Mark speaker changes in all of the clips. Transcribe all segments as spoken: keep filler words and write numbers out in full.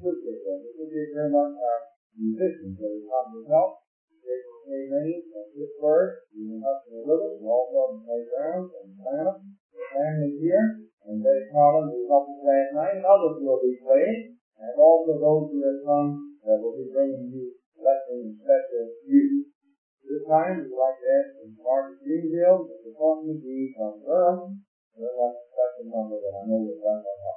Speaker 1: good get them. It did very much our musicians that we come to help. They came in from Pittsburgh, even up in the Little, and all from the playgrounds and Atlanta. The family here, and Betty Collins was up last night, and others will be playing, and also those who have come that will be bringing you blessing and special music. This time, we'd like to ask Margaret Greenville, the performance be from Durham, and that's a special number that I know will bless our heart.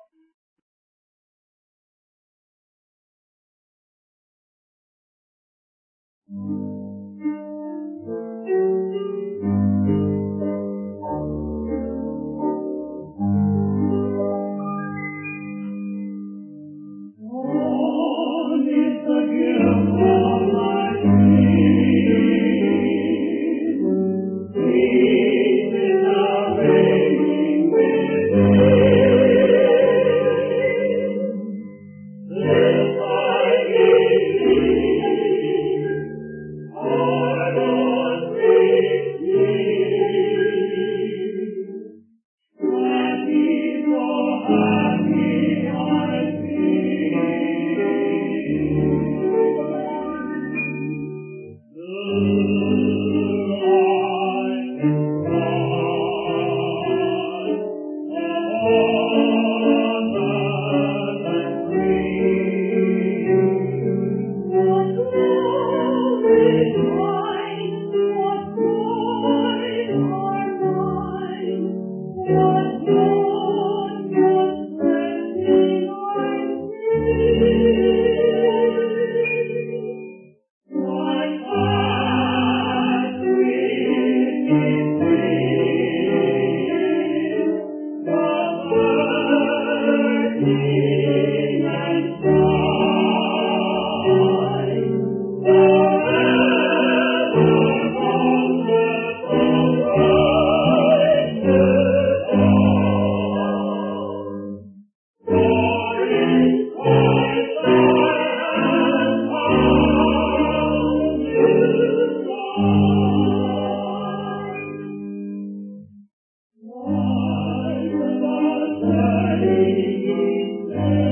Speaker 2: Thank you.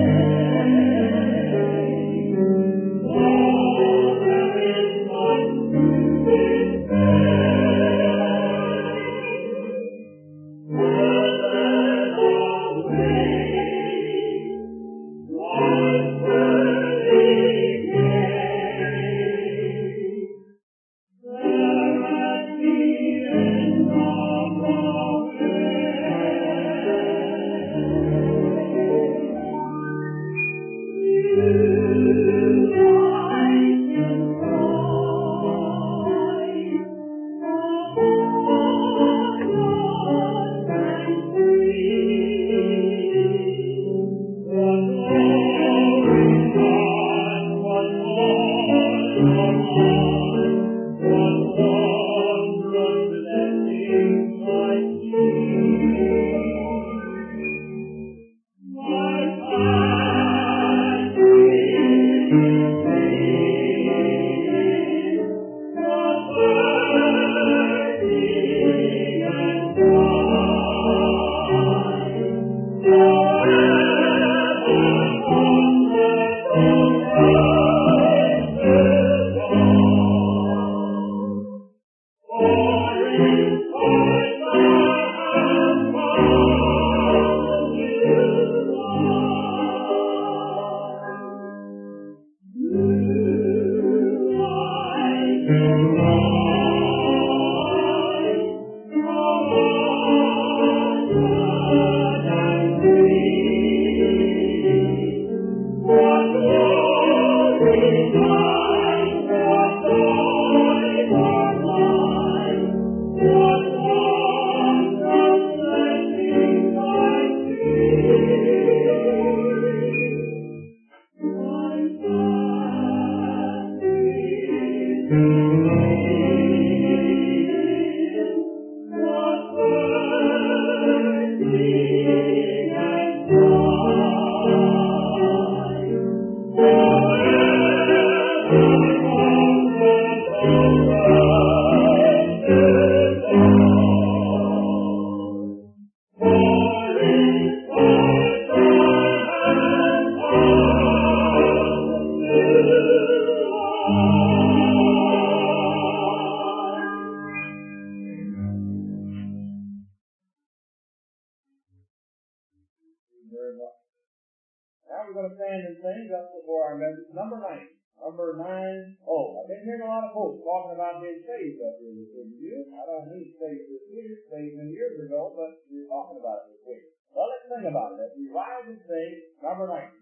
Speaker 1: very much. Now we're going to stand and sing just before our message. Number nine. Number nine. Oh, I've been hearing a lot of folks talking about being saved up here this week. I don't mean saved this year, saved many years ago, but we're talking about it this week. Well, let's sing about it. As we rise and sing, number nine.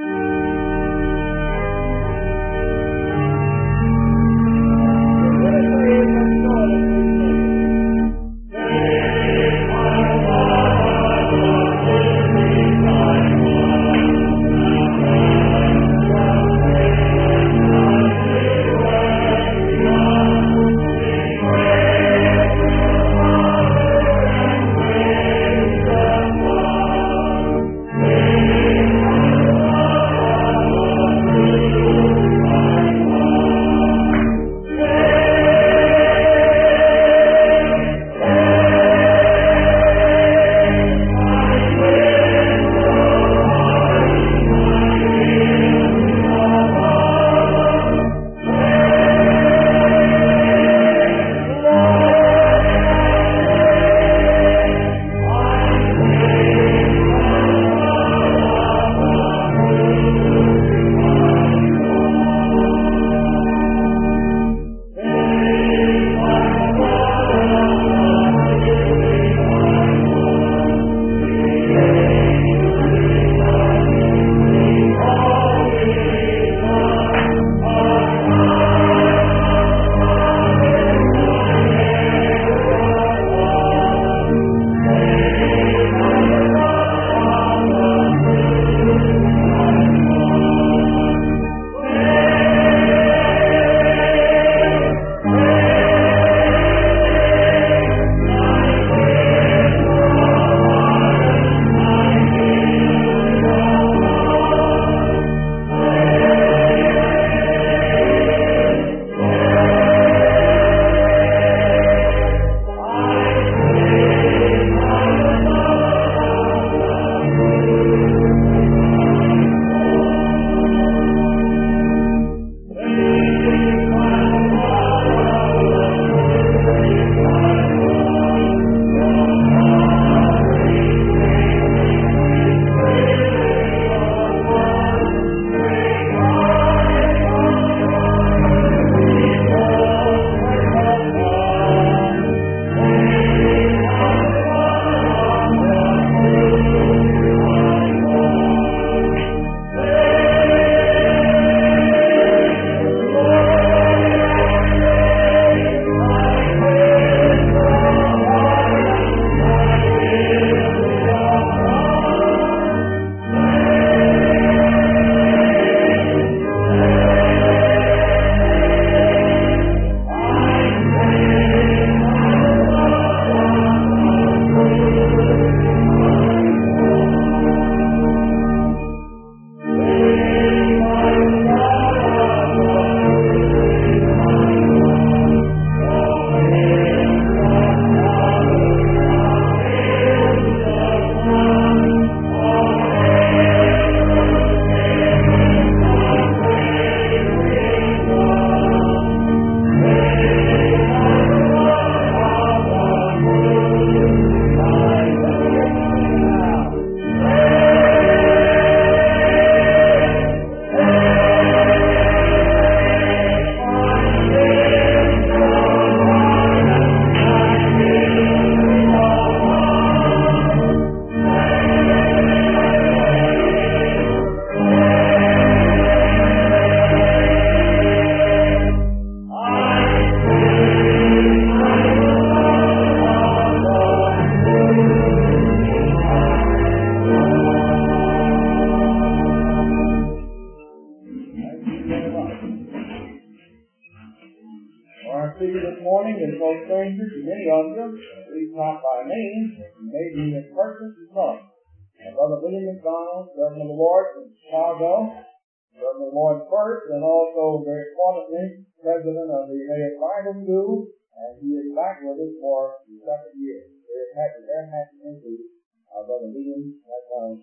Speaker 2: speaker this morning is no stranger to many of you, at least not by name, maybe in person to some. And Brother William McDonald, Servant of the Lord from Chicago, Servant of the Lord first, and also very importantly, President of the Emmaus Bible School, and he is back with us for the second year. Very happy, very happy to introduce our Brother William McDonald.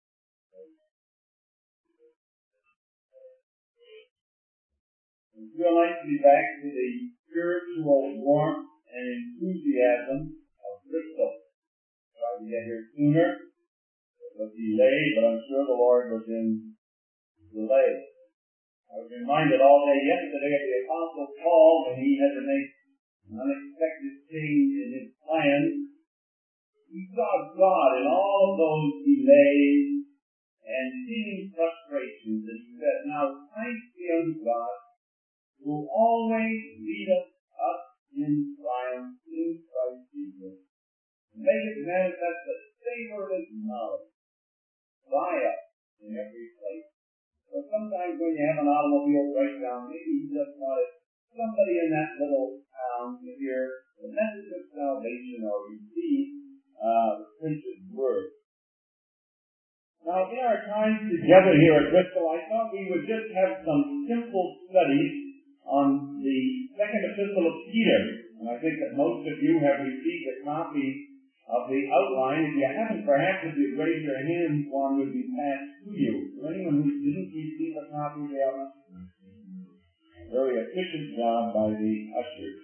Speaker 3: It's real nice to be back to the spiritual warmth and enthusiasm of Bristol. Tried to get here sooner, but of delay, but I'm sure the Lord was in delay. I was reminded all day yesterday of the Apostle Paul when he had to make an unexpected change in his plans. He saw God in all of those delays and seeming frustrations, and he said, "Now thanks be unto God, who will always lead us up in triumph in Christ Jesus, and make it manifest the savor of his knowledge by us in every place." So sometimes when you have an automobile breakdown, maybe you just wanted somebody in that little town to hear the message of salvation or receive uh, the printed word. Now, in our time together here at Bristol, I thought we would just have some simple studies on the second epistle of Peter. And I think that most of you have received a copy of the outline. If you haven't, perhaps if you raise your hand, one would be passed to you. For anyone who didn't receive a copy, they are a very efficient job by the ushers.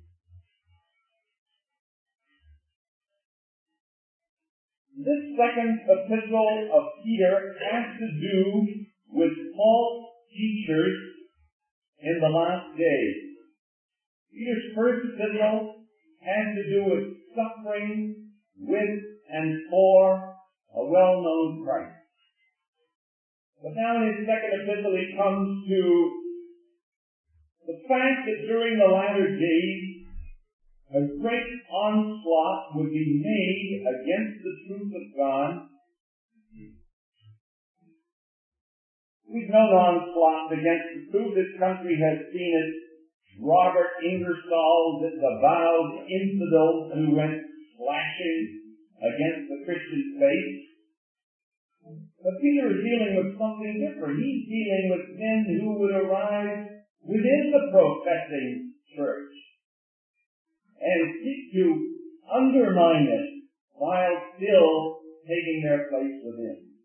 Speaker 3: This second epistle of Peter has to do with false teachers in the last days. Peter's first epistle has to do with suffering with and for a well-known Christ. But now in his second epistle he comes to the fact that during the latter days a great onslaught would be made against the truth of God. We've known onslaughts against the truth. This country has seen it. Robert Ingersoll, the avowed infidel who went slashing against the Christian faith. But Peter is dealing with something different. He's dealing with men who would arise within the professing church and seek to undermine it while still taking their place within.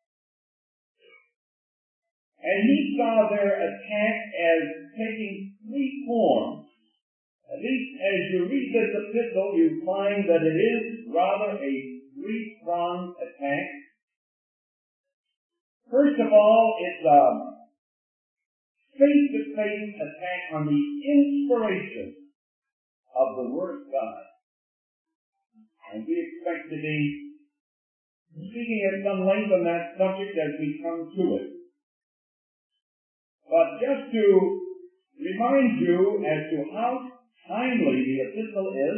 Speaker 3: And he saw their attack as taking three forms. At least as you read this epistle, you find that it is rather a three-pronged attack. First of all, it's a face-to-face attack on the inspiration of the Word of God. And we expect to be speaking at some length on that subject as we come to it. But just to remind you as to how timely the epistle is,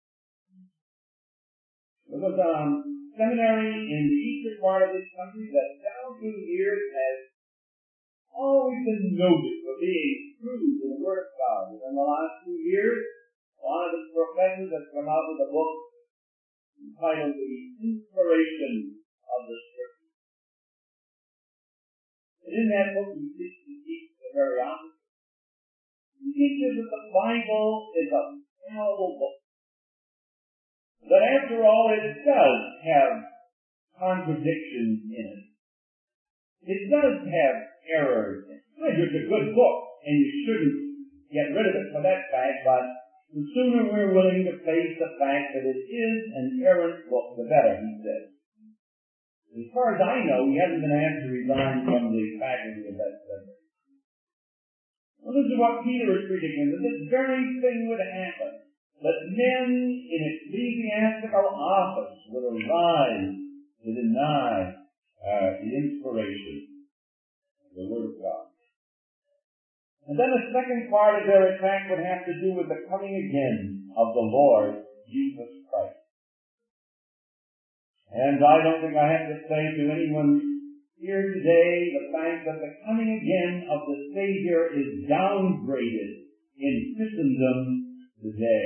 Speaker 3: there was a seminary in the eastern part of this country that down through the years has always been noted for being true to the Word of God. Within the last few years, one of its professors has come out with a book entitled The Inspiration of the Scripture. And in that book he seeks to teach the very opposite. He teaches that the Bible is a fallible book. That after all it does have contradictions in it. It does have errors. It's a good book, and you shouldn't get rid of it for that fact, but the sooner we're willing to face the fact that it is an errant book, the better, he says. As far as I know, he hasn't been asked to resign from the faculty of that seminary. Well, this is what Peter is predicting, that this very thing would happen, that men in ecclesiastical office would arise to deny uh, the inspiration of the Word of God. And then the second part of their attack would have to do with the coming again of the Lord Jesus Christ. And I don't think I have to say to anyone here today the fact that the coming again of the Savior is downgraded in Christendom today.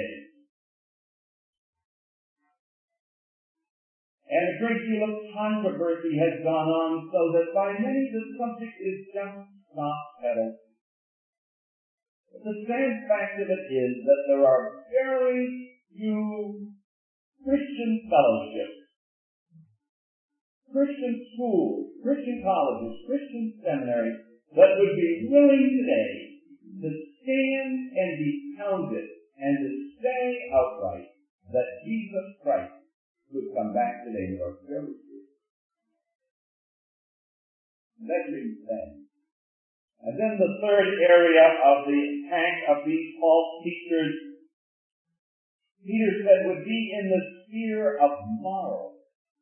Speaker 3: And a great deal of controversy has gone on so that by many the subject is just not settled. The sad fact of it is that there are very few Christian fellowships, Christian schools, Christian colleges, Christian seminaries that would be willing today to stand and be counted and to say outright that Jesus Christ would come back today. There are very few. measuring them. And then the third area of the attack of these false teachers, Peter said, would be in the sphere of morals.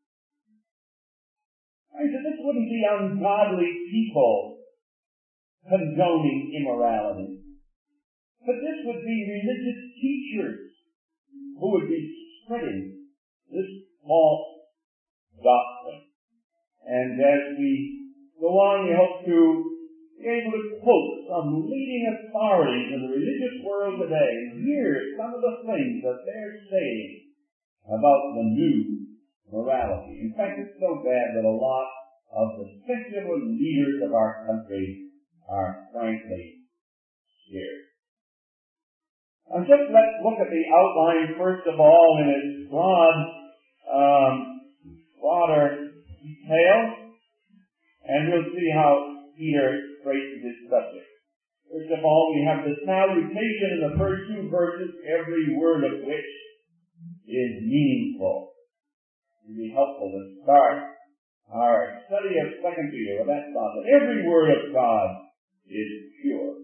Speaker 3: I said this wouldn't be ungodly people condoning immorality, but this would be religious teachers who would be spreading this false doctrine. And as we go on, we hope to be able to quote some leading authorities in the religious world today and hear some of the things that they're saying about the new morality. In fact, it's so bad that a lot of the secular leaders of our country are frankly scared. And just let's look at the outline first of all in its broad, um, broader detail, and we'll see how Peter traces his subject. First of all, we have the salutation in the first two verses, every word of which is meaningful. It would be helpful to start our study of Second Peter with that thought, that every word of God is pure.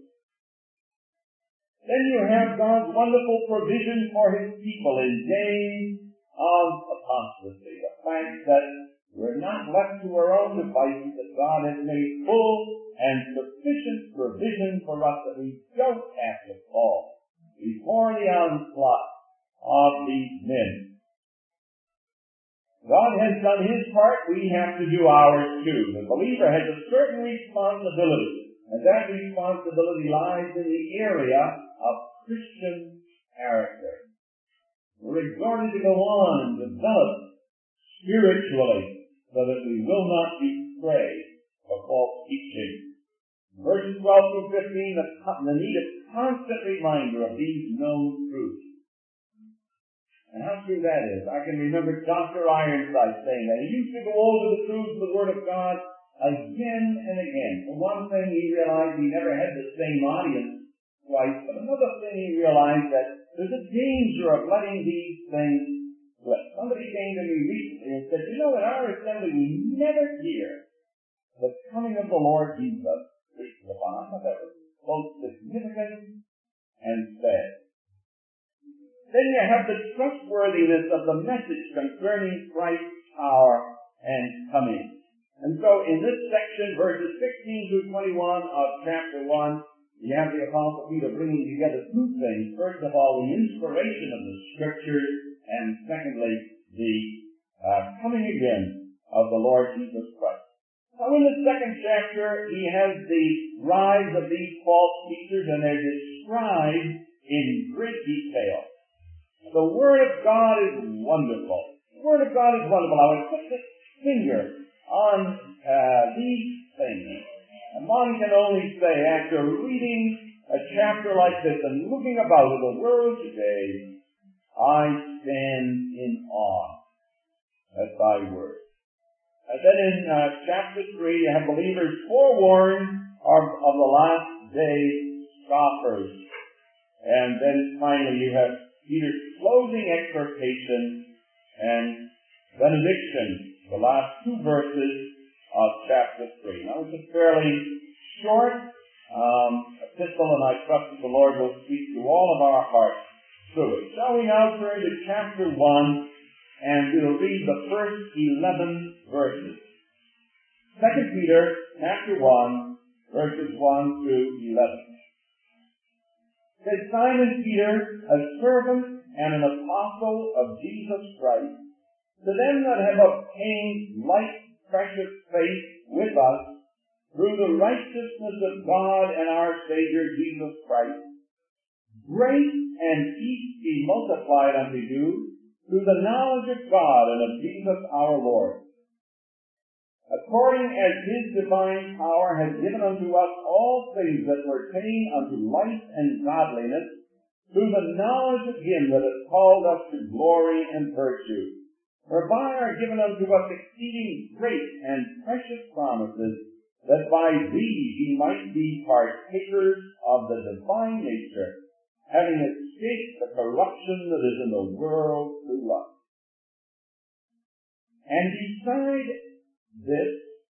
Speaker 3: Then you have God's wonderful provision for His people in days of apostasy. The fact that we're not left to our own devices, that God has made full and sufficient provision for us that we don't have to fall before the onslaught of these men. God has done His part, we have to do ours too. The believer has a certain responsibility, and that responsibility lies in the area of Christian character. We're exhorted to go on and develop spiritually so that we will not be prey for false teaching. Verses twelve through fifteen, the, the need of constant reminder of these known truths. And how true that is. I can remember Doctor Ironside saying that. He used to go over the truths of the Word of God again and again. For one thing, he realized he never had the same audience twice, but another thing he realized that there's a danger of letting these things slip. Somebody came to me recently and said, you know, in our assembly we never hear the coming of the Lord Jesus preached upon. I thought that was both significant and sad. Then you have the trustworthiness of the message concerning Christ's power and coming. And so in this section, verses sixteen through twenty-one of chapter one, you have the Apostle Peter bringing together two things. First of all, the inspiration of the Scriptures, and secondly, the uh, coming again of the Lord Jesus Christ. Now in the second chapter, he has the rise of these false teachers, and they're described in great detail. The Word of God is wonderful. The Word of God is wonderful. I would put this finger on uh, these things. And one can only say, after reading a chapter like this and looking about in the world today, I stand in awe at thy word. And then in uh, chapter three, you have believers forewarned of, of the last day scoffers. And then finally you have Peter's closing exhortation and benediction, the last two verses of chapter three. Now it's a fairly short um, epistle, and I trust that the Lord will speak to all of our hearts through it. Shall we now turn to chapter one, and we'll read the first eleven verses. Second Peter, chapter one, verses one through eleven. Said Simon Peter, a servant and an apostle of Jesus Christ, to them that have obtained like precious faith with us through the righteousness of God and our Savior Jesus Christ, grace and peace be multiplied unto you through the knowledge of God and of Jesus our Lord, according as His divine power has given unto us all things that pertain unto life and godliness, through the knowledge of Him that hath called us to glory and virtue, whereby are given unto us exceeding great and precious promises, that by these ye might be partakers of the divine nature, having escaped the corruption that is in the world through lust. And beside this, giving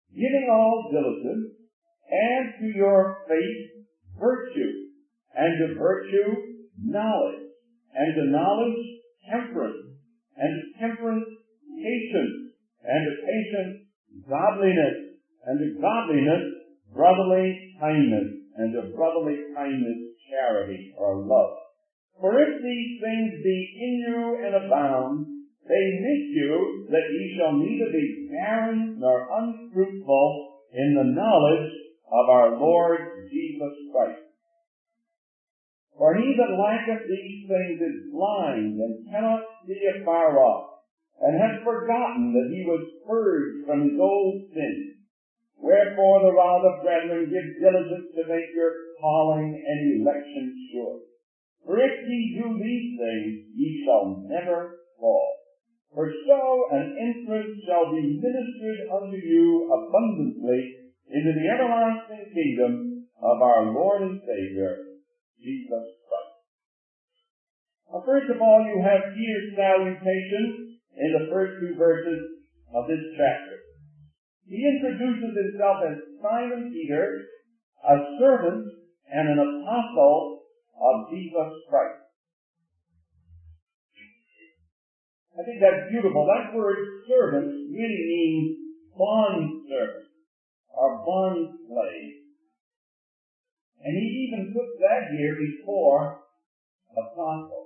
Speaker 3: giving all diligence, and to your faith virtue, and to virtue knowledge, and to knowledge temperance, and to temperance patience, and to patience godliness, and to godliness brotherly kindness, and to brotherly kindness charity or love. For if these things be in you and abound, they make you that ye shall neither be barren nor unfruitful in the knowledge of our Lord Jesus Christ. For he that lacketh these things is blind and cannot see afar off, and hath forgotten that he was purged from his old sins. Wherefore the rather, brethren, give diligence to make your calling and election sure. For if ye do these things, ye shall never fall. For so an interest shall be ministered unto you abundantly into the everlasting kingdom of our Lord and Savior, Jesus Christ. Now, first of all, you have Peter's salutation in the first two verses of this chapter. He introduces himself as Simon Peter, a servant and an apostle of Jesus Christ. I think that's beautiful. That word servant really means bond servant or bond slave. And he even puts that here before apostle.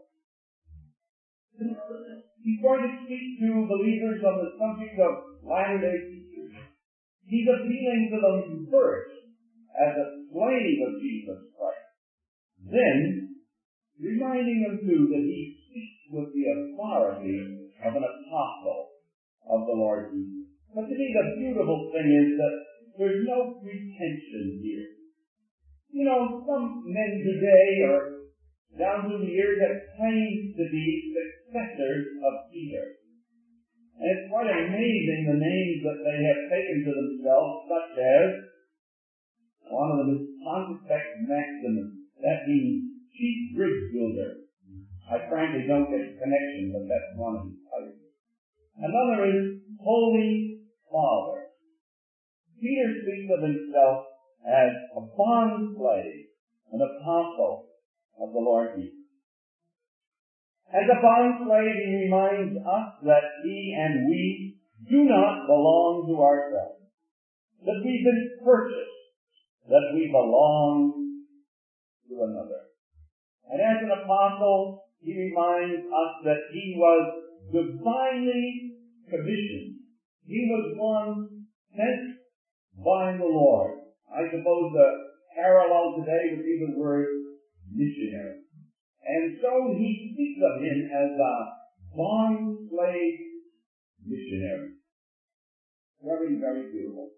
Speaker 3: He's going to speak to believers on the subject of Latter-day Saints. He's appealing to them first as a slave of Jesus Christ. Then, reminding them too that he speaks with the authority of an apostle of the Lord Jesus. But to me the beautiful thing is that there's no pretension here. You know, some men today are down through the years have claimed to be successors of Peter. And it's quite amazing the names that they have taken to themselves, such as one of them is Pontifex Maximus. That means chief bridge builder. I frankly don't get the connection, but that's one of his titles. Another is Holy Father. Peter speaks of himself as a bond slave, an apostle of the Lord Jesus. As a bond slave, he reminds us that he and we do not belong to ourselves, that we've been purchased, that we belong to another. And as an apostle, he reminds us that he was divinely commissioned. He was one sent by the Lord. I suppose the parallel today would be the word missionary. And so he speaks of him as a bond slave missionary. Very, very beautiful.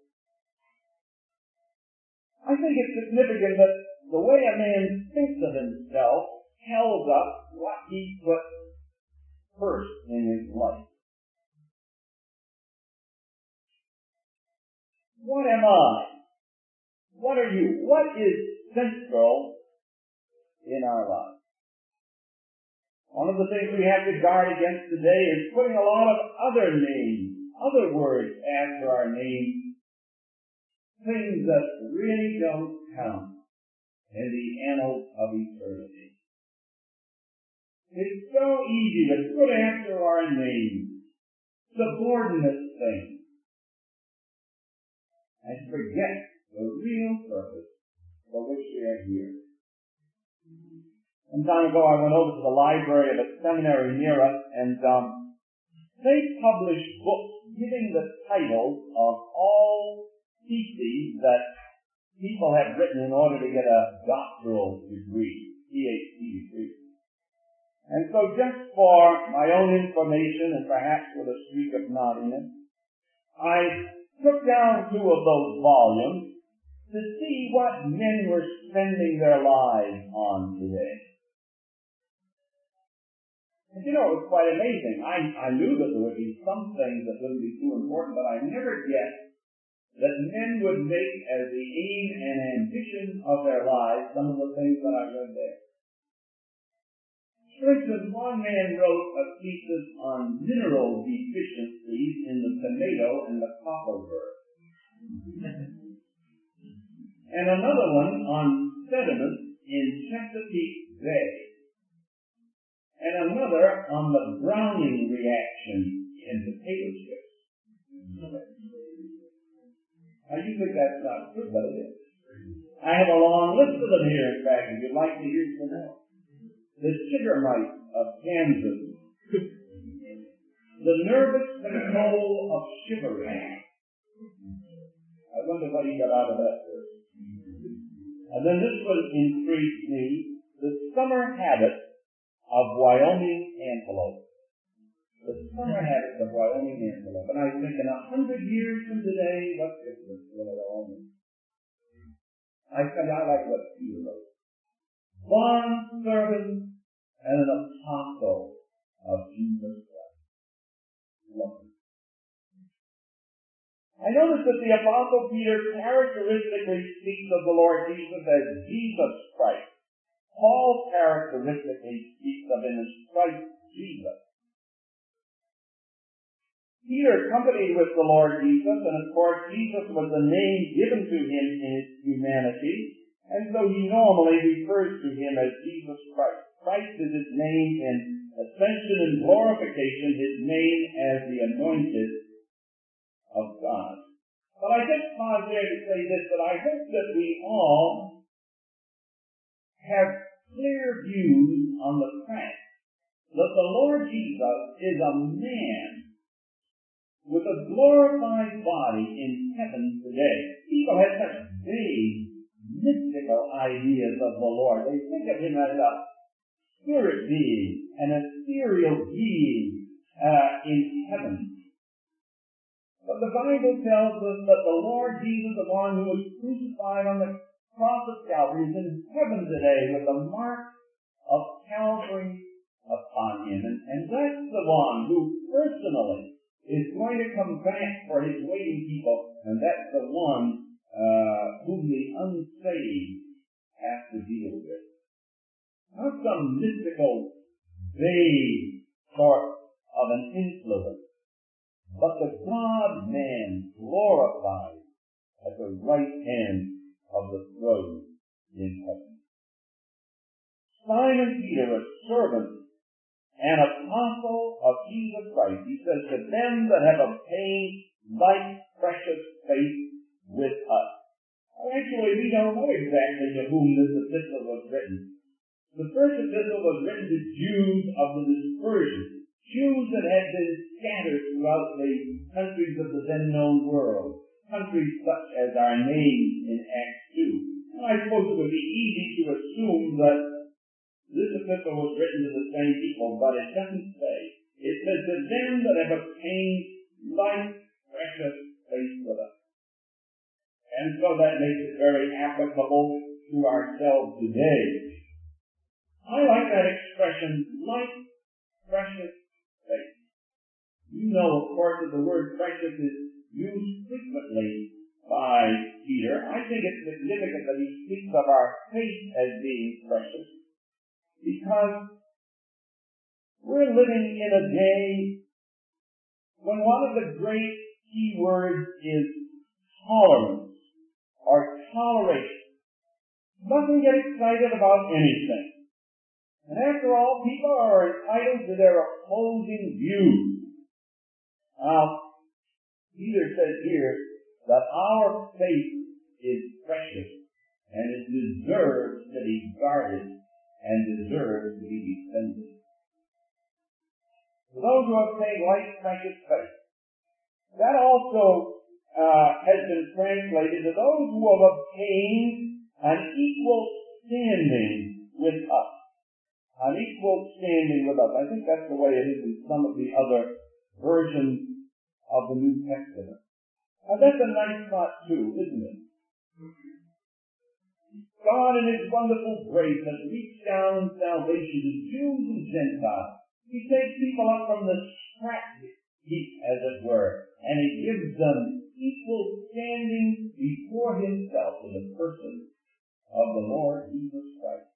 Speaker 3: I think it's significant that the way a man thinks of himself tells us what he puts first in his life. What am I? What are you? What is central in our lives? One of the things we have to guard against today is putting a lot of other names, other words after our name, things that really don't count in the annals of eternity. It's so easy to put after our name subordinate things and forget the real purpose for which we are here. Some time ago, I went over to the library of a seminary near us, and um, they published books giving the titles of all theses that people have written in order to get a doctoral degree, P H D degree. And so just for my own information and perhaps with a streak of naughtiness, I took down two of those volumes to see what men were spending their lives on today. And you know, it was quite amazing. I, I knew that there would be some things that wouldn't be too important, but I never guessed that men would make as the aim and ambition of their lives some of the things that I read there. For instance, one man wrote a thesis on mineral deficiencies in the tomato and the cockleburr. And another one on sediment in Chesapeake Bay. And another on the browning reaction in potato chips. Now you think that's not good, but it is. I have a long list of them here, in fact, if you'd like to hear some more. The sugar mite of Kansas. The nervous control of shivering. I wonder what he got out of that verse. And then this one intrigued me. The summer habit of Wyoming antelope. The summer habits of Wyoming antelope. And I think in a hundred years from today, what difference will it all make? I think I like what Peter wrote. Bond servant and an apostle of Jesus Christ. Love it. I notice that the apostle Peter characteristically speaks of the Lord Jesus as Jesus Christ. Paul characteristically speaks of him as Christ Jesus. Peter accompanied with the Lord Jesus, and of course Jesus was the name given to him in his humanity, and so he normally refers to him as Jesus Christ. Christ is his name in ascension and glorification, his name as the anointed of God. But I just pause there to say this, that I hope that we all have clear views on the fact that the Lord Jesus is a man with a glorified body in heaven today. People have such vague, mystical ideas of the Lord. They think of him as a spirit being, an ethereal being uh, in heaven. But the Bible tells us that the Lord Jesus, the one who was crucified on the cross of Calvary, is in heaven today with the mark of Calvary upon him. And, and that's the one who personally is going to come back for his waiting people, and that's the one uh, whom the unsaved have to deal with. Not some mystical, vague sort of an influence, but the God-man glorified at the right hand of the throne in heaven. Simon Peter, a servant and apostle of Jesus Christ, he says, to them that have obtained like precious faith with us. Well, actually, we don't know exactly to whom this epistle was written. The first epistle was written to Jews of the dispersion, Jews that had been scattered throughout the countries of the then known world, countries such as are named in Acts two. And I suppose it would be easy to assume that this epistle was written to the same people, but it doesn't say. It says to them that have obtained like precious faith with us. And so that makes it very applicable to ourselves today. I like that expression, like precious faith. You know, of course, that the word precious is used frequently by Peter. I think it's significant that he speaks of our faith as being precious, because we're living in a day when one of the great key words is tolerance or toleration. Nothing get excited about anything. And after all, people are entitled to their opposing views. Now, Peter says here that our faith is precious and it deserves to be guarded and deserves to be defended. For those who have obtained like precious faith, that also uh, has been translated to those who have obtained an equal standing with us. An equal standing with us. I think that's the way it is in some of the other versions of the New Testament. Now that's a nice thought too, isn't it? God in his wonderful grace has reached down salvation to Jews and Gentiles. He takes people up from the scrap heap, as it were, and he gives them equal standing before himself in the person of the Lord Jesus Christ.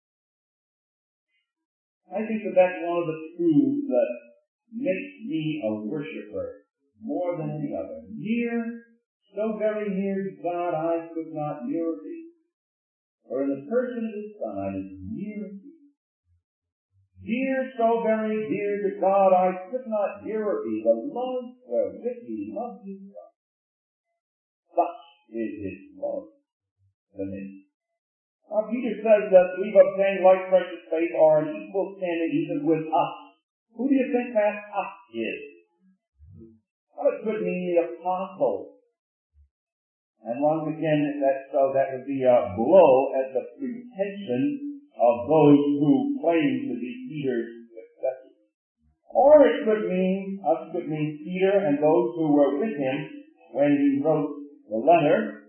Speaker 3: I think that that's one of the truths that makes me a worshiper more than any other. Mere so very near to God I could not nearer thee. For in the person of his Son I was near thee. Dear, so very dear to God I could not nearer thee. The love wherewith he loved his Son. Such is his love to me. Now Peter says that we've obtained like precious faith or an equal standing even with us. Who do you think that us is? Well, it could mean the apostles. And once again, that, so that would be a blow at the pretension of those who claim to be Peter's successors. Or it could mean, us could mean Peter and those who were with him when he wrote the letter.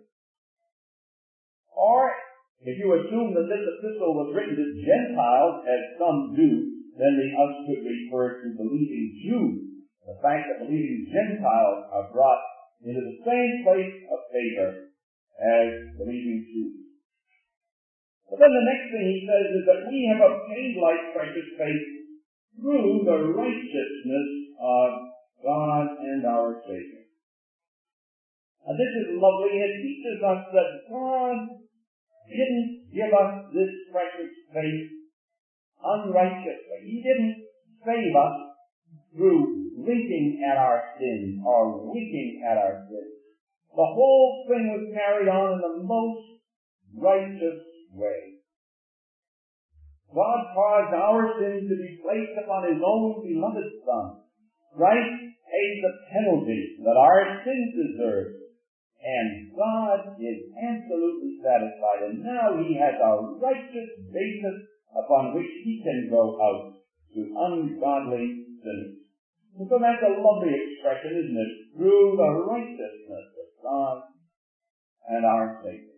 Speaker 3: Or, if you assume that this epistle was written to Gentiles, as some do, then the us could refer to believing Jews. The fact that believing Gentiles are brought into the same place of favor as believing Jews. But then the next thing he says is that we have obtained like precious faith through the righteousness of God and our Savior. Now this is lovely. It teaches us that God didn't give us this precious faith unrighteously. He didn't save us through winking at our sins or winking at our sins. The whole thing was carried on in the most righteous way. God caused our sins to be placed upon his own beloved Son. Christ paid the penalty that our sins deserved. And God is absolutely satisfied. And now he has a righteous basis upon which he can go out to ungodly sinners. And so that's a lovely expression, isn't it? Through the righteousness of God and our Savior.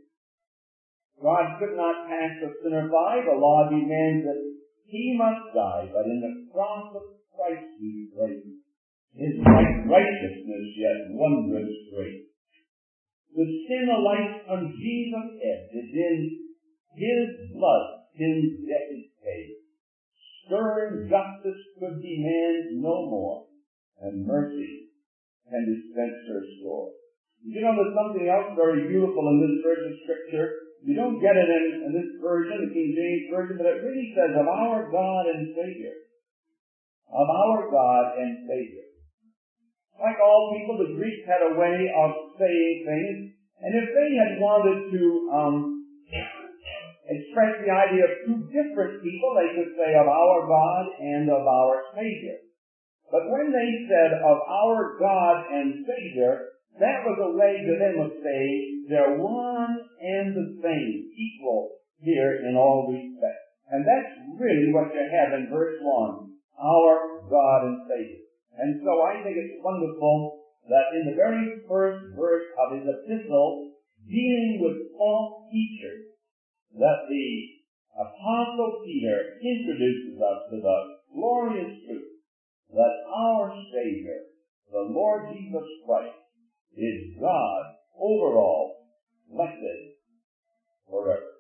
Speaker 3: God could not pass the sinner by. The law demands that he must die, but in the cross of Christ we praise his righteousness yet wondrous great. The sin alike on Jesus' head is in his blood, sin's debt is paid. Stern justice could demand no more, and mercy can dispense her score. You know, there's something else very beautiful in this verse of Scripture. You don't get it in, in this version, the King James Version, but it really says of our God and Savior. Of our God and Savior. Like all people, the Greeks had a way of saying things, and if they had wanted to um, express the idea of two different people, they could say of our God and of our Savior. But when they said of our God and Savior, that was a way to them of saying they're one and the same, equal here in all respects. And that's really what you have in verse one, our God and Savior. And so I think it's wonderful that in the very first verse of his epistle, dealing with false teachers, that the Apostle Peter introduces us to the glorious truth that our Savior, the Lord Jesus Christ, is God over all, blessed forever.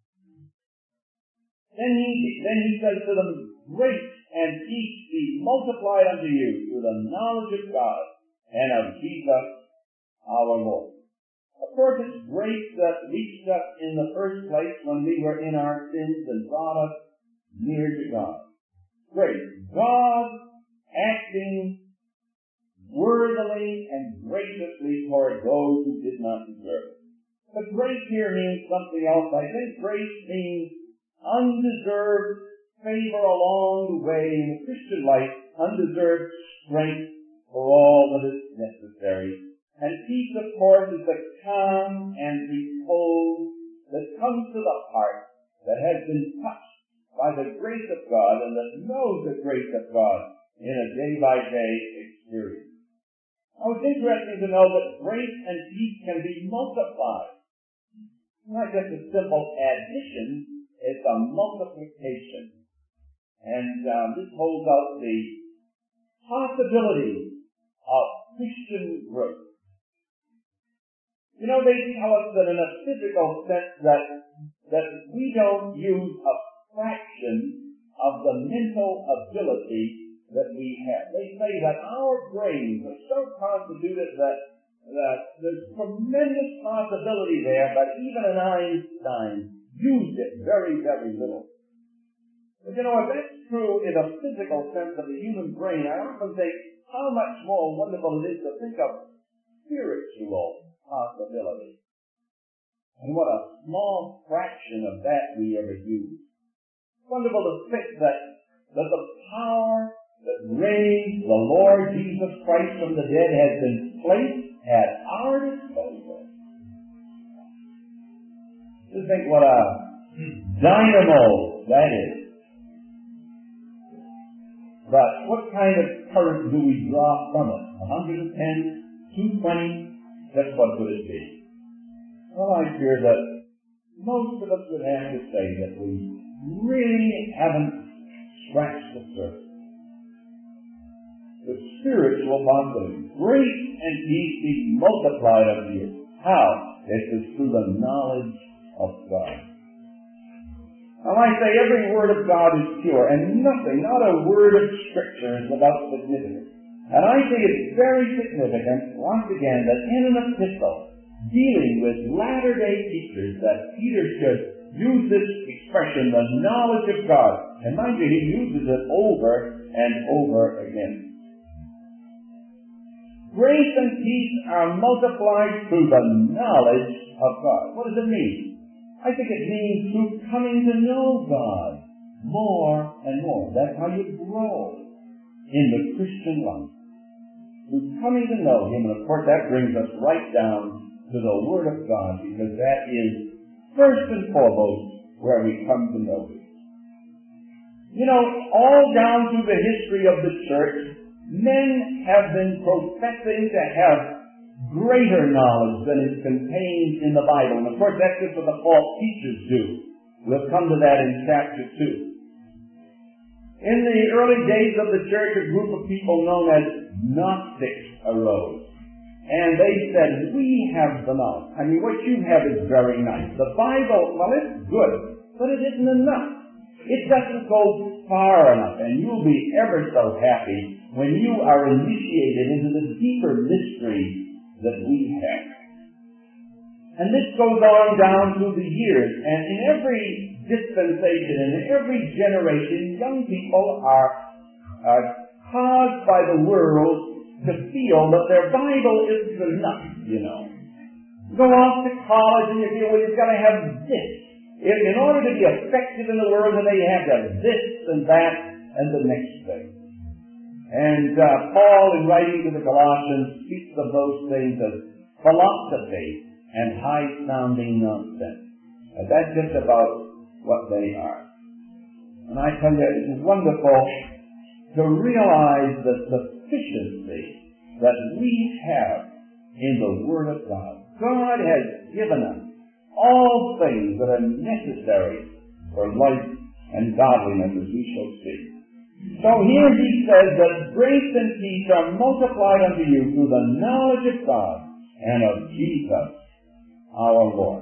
Speaker 3: Then he, then he says to them, grace and peace be multiplied unto you through the knowledge of God and of Jesus our Lord. Of course, it's grace that reached us in the first place when we were in our sins and brought us near to God. Grace. God acting worthily and graciously toward those who did not deserve it. But grace here means something else. I think grace means undeserved favor along the way in the Christian life, undeserved strength for all that is necessary. And peace, of course, is the calm and repose that comes to the heart that has been touched by the grace of God and that knows the grace of God in a day-by-day experience. Now, it's interesting to know that grace and peace can be multiplied. It's not just a simple addition, it's a multiplication. And um, this holds out the possibility of Christian growth. You know, they tell us that in a physical sense that, that we don't use a fraction of the mental ability that we have. They say that our brains are so constituted that, that there's tremendous possibility there, but even an Einstein used it very, very little. But you know, if that's true in a physical sense of the human brain, I often think how much more wonderful it is to think of spiritual possibility. And what a small fraction of that we ever use. Wonderful to think that, that the power that raised the Lord Jesus Christ from the dead has been placed at our disposal. Just think what a dynamo that is. But what kind of current do we draw from it? one hundred ten, two hundred twenty? Just what would it be? Well, I fear that most of us would have to say that we really haven't scratched the surface. The spiritual possibility, grace and peace be multiplied unto you. How? It is through the knowledge of God. Now I say every word of God is pure, and nothing, not a word of Scripture is without significance. And I think it's very significant, once again, that in an epistle dealing with latter-day teachers, that Peter should use this expression, the knowledge of God. And mind you, he uses it over and over again. Grace and peace are multiplied through the knowledge of God. What does it mean? I think it means through coming to know God more and more. That's how you grow in the Christian life. Through coming to know Him, and of course that brings us right down to the Word of God, because that is first and foremost where we come to know Him. You know, all down through the history of the church, men have been professing to have greater knowledge than is contained in the Bible. And of course, that's just what the false teachers do. We'll come to that in chapter two. In the early days of the church, a group of people known as Gnostics arose. And they said, we have the knowledge. I mean, what you have is very nice. The Bible, well, it's good, but it isn't enough. It doesn't go far enough, and you'll be ever so happy when you are initiated into the deeper mystery that we have. And this goes on down through the years, and in every dispensation, in every generation, young people are, are caused by the world to feel that their Bible isn't enough, you know. Go off to college and you feel, well, you've got to have this. In, in order to be effective in the world, they have to have this and that and the next thing. And uh, Paul, in writing to the Colossians, speaks of those things as philosophy and high-sounding nonsense. And that's just about what they are. And I tell you, it's wonderful to realize the sufficiency that we have in the Word of God. God has given us all things that are necessary for life and godliness, as we shall see. So here he says that grace and peace are multiplied unto you through the knowledge of God and of Jesus our Lord.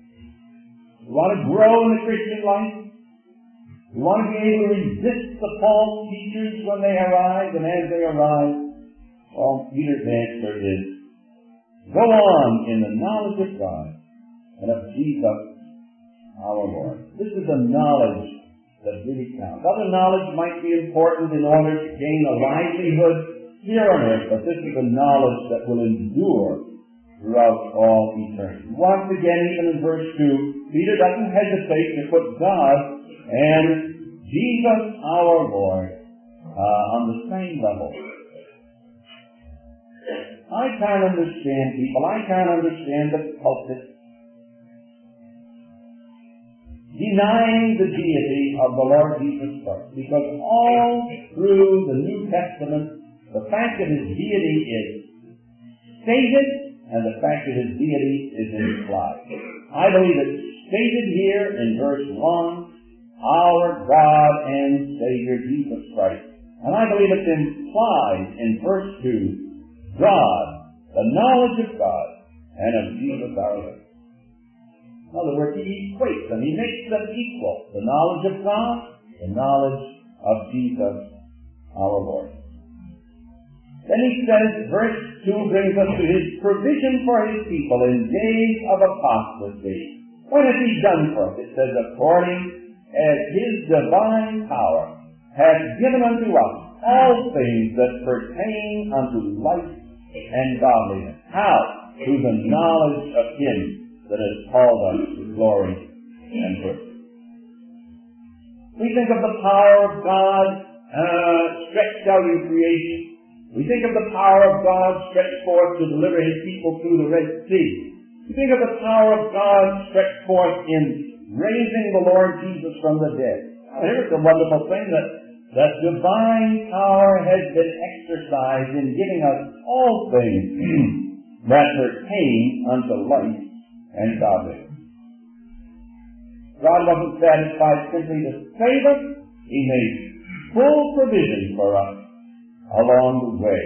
Speaker 3: You want to grow in the Christian life? You want to be able to resist the false teachers when they arise and as they arise? Well, Peter's answer is, go on in the knowledge of God and of Jesus our Lord. This is a knowledge that really counts. Other knowledge might be important in order to gain a livelihood here on earth, but this is a knowledge that will endure throughout all eternity. Once again, even in verse two, Peter doesn't hesitate to put God and Jesus our Lord uh, on the same level. I can't understand people. I can't understand the cultists denying the deity of the Lord Jesus Christ, because all through the New Testament, the fact that His deity is stated and the fact that His deity is implied. I believe it's stated here in verse one, our God and Savior Jesus Christ. And I believe it's implied in verse two, God, the knowledge of God, and of Jesus our Lord. In other words, he equates them. He makes them equal. The knowledge of God, the knowledge of Jesus our Lord. Then he says, verse two brings us to his provision for his people in days of apostasy. What has he done for us? It says, according as his divine power has given unto us all things that pertain unto life and godliness. How? Through the knowledge of him that has called us to glory and virtue. We think of the power of God uh, stretched out in creation. We think of the power of God stretched forth to deliver his people through the Red Sea. We think of the power of God stretched forth in raising the Lord Jesus from the dead. Now, here's the wonderful thing that, that divine power has been exercised in giving us all things that pertain unto life and godliness. God wasn't satisfied simply to save us. He made full provision for us along the way.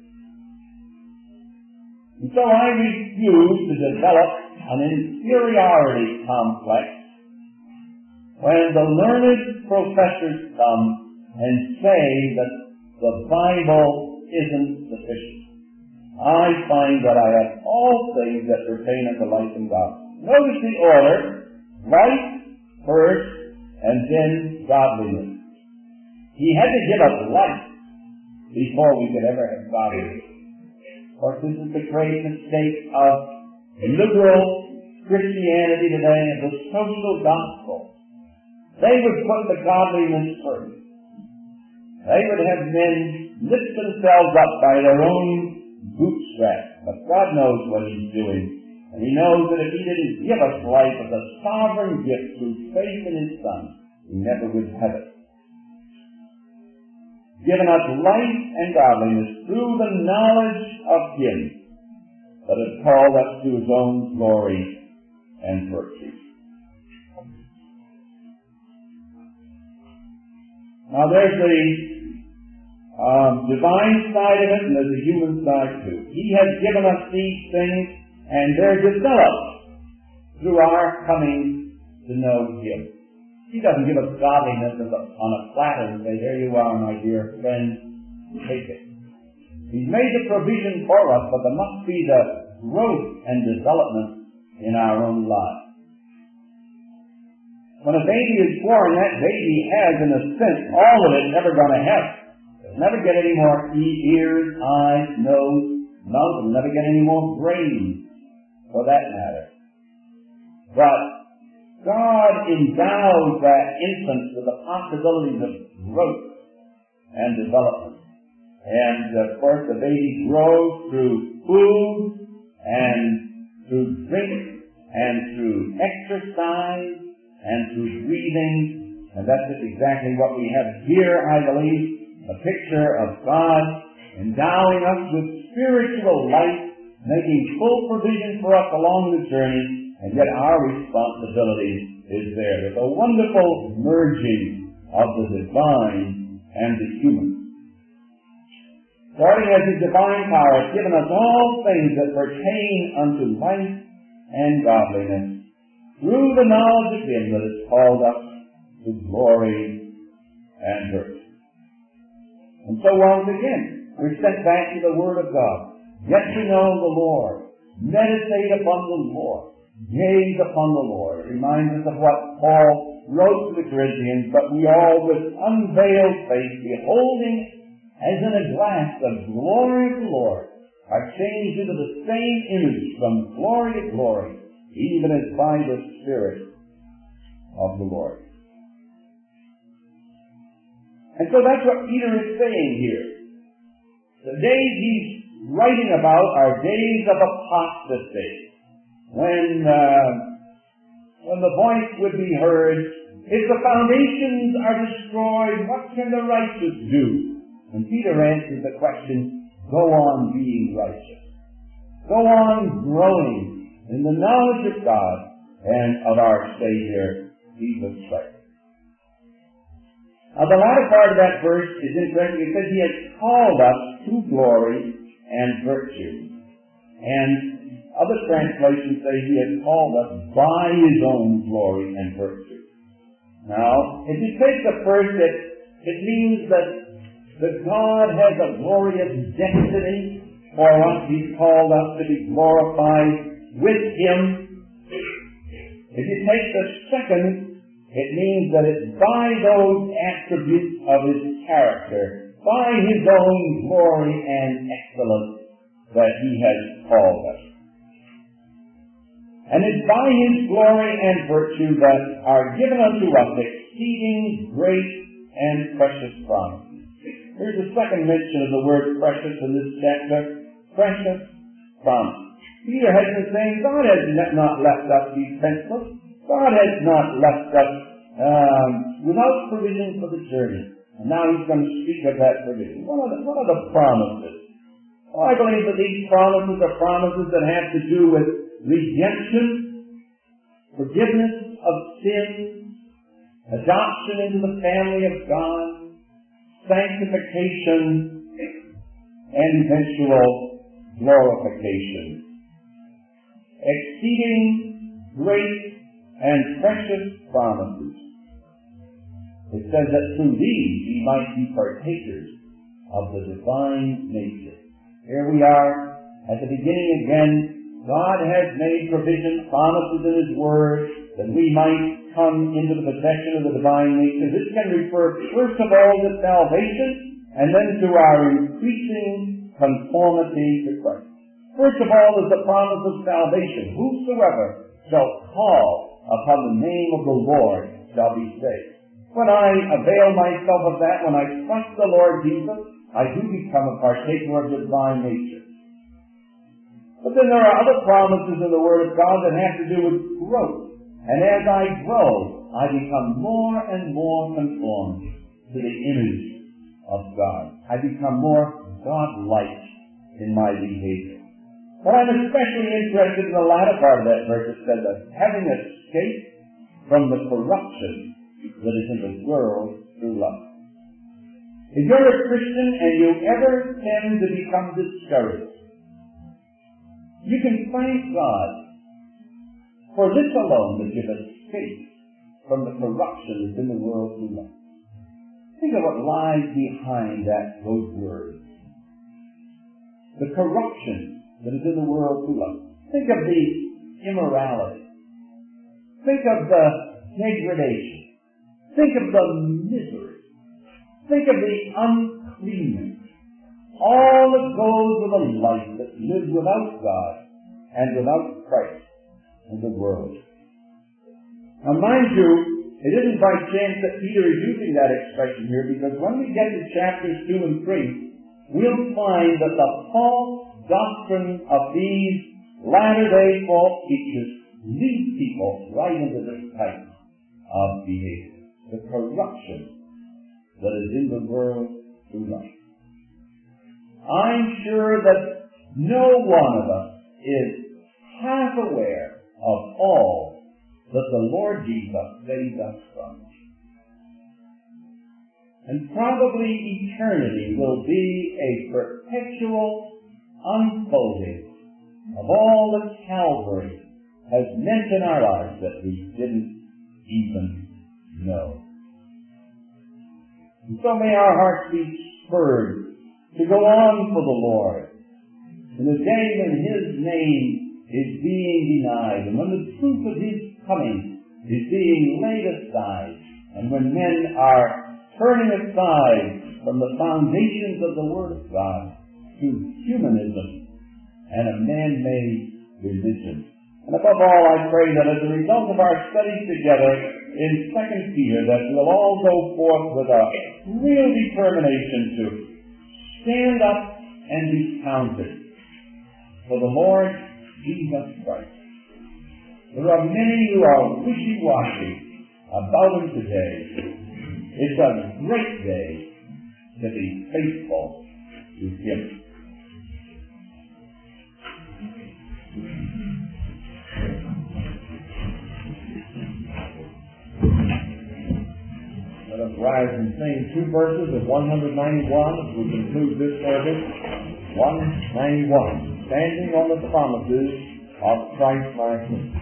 Speaker 3: And so I refuse to develop an inferiority complex when the learned professors come and say that the Bible isn't sufficient. I find that I have all things that pertain unto life and godliness. Notice the order: life first, and then godliness. He had to give us life before we could ever have godliness. Of course, this is the great mistake of liberal Christianity today and the social gospel. They would put the godliness first. They would have men lift themselves up by their own bootstraps. But God knows what He's doing. And He knows that if He didn't give us life as a sovereign gift through faith in His Son, He never would have it. Given us life and godliness through the knowledge of Him that has called us to His own glory and virtue. Now there's the um, divine side of it and there's the human side too. He has given us these things and they're developed through our coming to know Him. He doesn't give us godliness as a, on a platter and say, "Here you are, my dear friend, take it." He's made the provision for us, but there must be the growth and development in our own lives. When a baby is born, that baby has, in a sense, all of it never going to have. It'll never get any more ears, eyes, nose, mouth. It'll never get any more brains, for that matter. But God endows that infant with the possibilities of growth and development. And, of course, the baby grows through food and through drink and through exercise and through breathing. And that's just exactly what we have here, I believe, a picture of God endowing us with spiritual life, making full provision for us along the journey. And yet our responsibility is there. There's a wonderful merging of the divine and the human. According as His divine power has given us all things that pertain unto life and godliness, through the knowledge of Him that has called us to glory and virtue. And so once again, we're sent back to the Word of God. Get to know the Lord. Meditate upon the Lord. Gaze upon the Lord. It reminds us of what Paul wrote to the Corinthians, but we all with unveiled face, beholding as in a glass the glory of the Lord, are changed into the same image from glory to glory, even as by the Spirit of the Lord. And so that's what Peter is saying here. The days he's writing about are days of apostasy. When, uh, when the voice would be heard, if the foundations are destroyed, what can the righteous do? And Peter answers the question, go on being righteous. Go on growing in the knowledge of God and of our Savior, Jesus Christ. Now the latter part of that verse is interesting. It says He has called us to glory and virtue. And other translations say He has called us by His own glory and virtue. Now, if you take the first, it, it means that that God has a glorious destiny for us. He's called us to be glorified with Him. If you take the second, it means that it's by those attributes of His character, by His own glory and excellence, that He has called us. And it's by His glory and virtue that are given unto us exceeding great and precious promises. Here's the second mention of the word precious in this chapter. Precious promise. Peter has been saying, God has not left us defenseless. God has not left us um, without provision for the journey. And now He's going to speak of that provision. What are the, what are the promises? Well, I believe that these promises are promises that have to do with redemption, forgiveness of sins, adoption into the family of God, sanctification, and eventual glorification. Exceeding great and precious promises. It says that through these ye might be partakers of the divine nature. Here we are at the beginning again. God has made provision, promises in His Word, that we might come into the possession of the divine nature. This can refer first of all to salvation, and then to our increasing conformity to Christ. First of all is the promise of salvation. Whosoever shall call upon the name of the Lord shall be saved. When I avail myself of that, when I trust the Lord Jesus, I do become a partaker of the divine nature. But then there are other promises in the Word of God that have to do with growth. And as I grow, I become more and more conformed to the image of God. I become more God-like in my behavior. But I'm especially interested in the latter part of that verse. It says that having escaped from the corruption that is in the world through lust. If you're a Christian and you ever tend to become discouraged, you can thank God for this alone, that you've escaped from the corruption that's in the world through lust. Think of what lies behind that, those words. The corruption that is in the world through lust. Think of the immorality. Think of the degradation. Think of the misery. Think of the uncleanness. All that goes with a life that lives without God and without Christ in the world. Now mind you, it isn't by chance that Peter is using that expression here, because when we get to chapters two and three, we'll find that the false doctrine of these latter-day false teachers leads people right into this type of behavior. The corruption that is in the world through life. I'm sure that no one of us is half aware of all that the Lord Jesus saved us from. And probably eternity will be a perpetual unfolding of all that Calvary has meant in our lives that we didn't even know. And so may our hearts be spurred to go on for the Lord. In the day when His name is being denied, and when the truth of His coming is being laid aside, and when men are turning aside from the foundations of the Word of God to humanism and a man-made religion. And above all, I pray that as a result of our studies together in Second Peter, that we'll all go forth with a real determination to stand up and be counted for the Lord Jesus Christ. There are many who are wishy-washy about Him today. It's a great day to be faithful to Him. Let us rise and sing two verses of one ninety-one as we conclude this service. one ninety-one. Standing on the promises of Christ my King.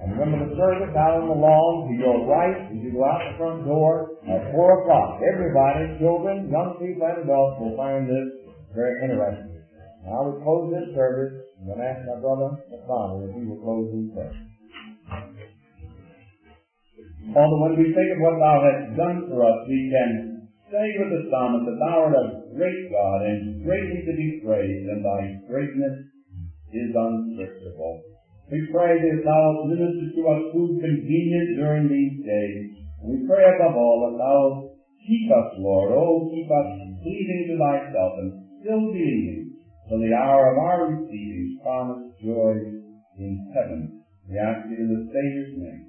Speaker 2: And remember the service out on the lawn to your right as you go out the front door at four o'clock. Everybody, children, young people, and adults will find this very interesting. Now, I would close this service. I'm going to ask my brother McConnell if he will close in prayer.
Speaker 3: Father, when we think of what Thou hast done for us, we can say with the psalmist that Thou art a great God and greatly to be praised, and Thy greatness is unsearchable. We pray that Thou wilt minister to us food convenient during these days. We pray above all that Thou wilt keep us, Lord, oh, keep us pleasing to Thyself and still believing till the hour of our receiving promised joy in heaven. We ask it in the Savior's name.